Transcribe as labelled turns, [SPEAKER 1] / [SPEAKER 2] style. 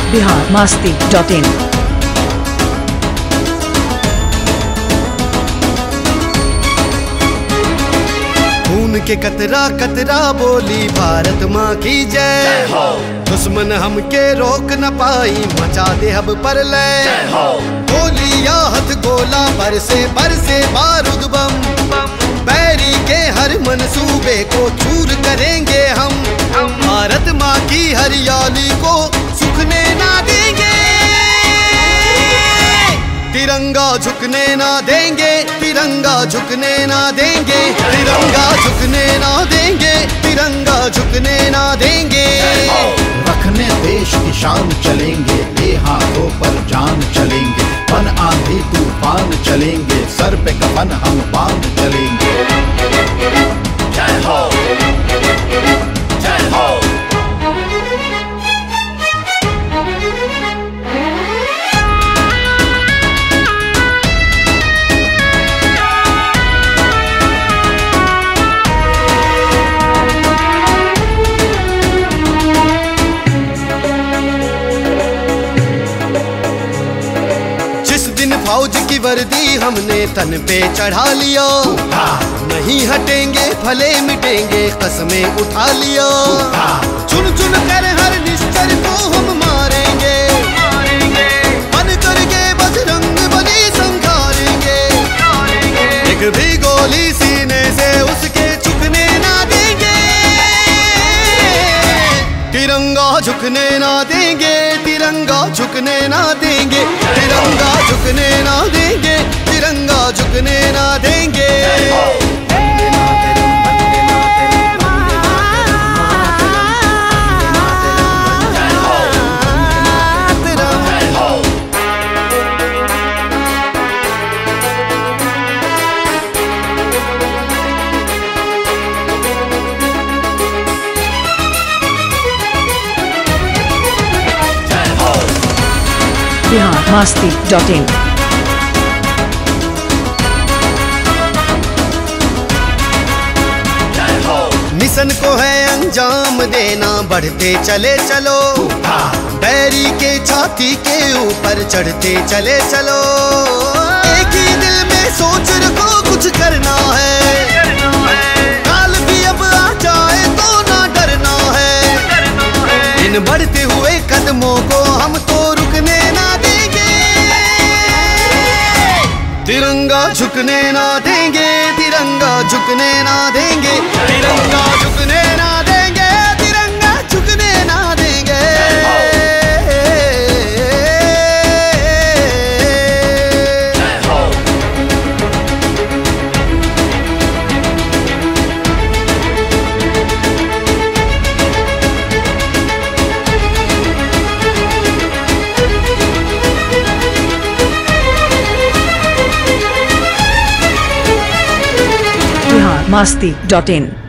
[SPEAKER 1] biharmasti.in।
[SPEAKER 2] खून के कतरा कतरा बोली भारत माँ की जय हो। दुश्मन हमके रोक न पाई, मचा दे अब पर लय हो। गोली या हथ गोला बरसे बारूद बम, बैरी के हर मंसूबे को चूर करेंगे हम। भारत माँ की हरियाली को सूखने ना देंगे, तिरंगा झुकने ना देंगे, तिरंगा झुकने ना देंगे, तिरंगा झुकने ना देंगे, तिरंगा झुकने ना देंगे।
[SPEAKER 3] रखने देश की शान चलेंगे, हाथों पर जान चलेंगे। पन आंधी तूफान चलेंगे, सर पे कफन हम बांध चलेंगे। जय हो, जय हो।
[SPEAKER 2] फौज की वर्दी हमने तन पे चढ़ा लिया, नहीं हटेंगे भले मिटेंगे कसमें उठा लिया। चुन चुन कर हर निश्चर को हम मारेंगे, बन करके बजरंग बली संघारेंगे। एक भी गोली सीने से उसके झुकने ना देंगे, तिरंगा झुकने ना देंगे, तिरंगा झुकने ना देंगे, तिरंगा झुकने ना देंगे, तिरंगा झुकने ना देंगे।
[SPEAKER 1] biharmasti.in।
[SPEAKER 2] मिशन को है अंजाम देना, बढ़ते चले चलो। बैरी के छाती के ऊपर चढ़ते चले चलो। एक ही दिल में सोच रखो कुछ करना है, काल भी अब आ जाए तो ना डरना है। इन बढ़ते हुए कदमों को हम तो रुकने ना देंगे, तिरंगा झुकने ना देंगे, तिरंगा झुकने ना देंगे, तिरंगा झुकने ना देंगे, तिरंगा झुकने ना देंगे।
[SPEAKER 1] biharmasti.in।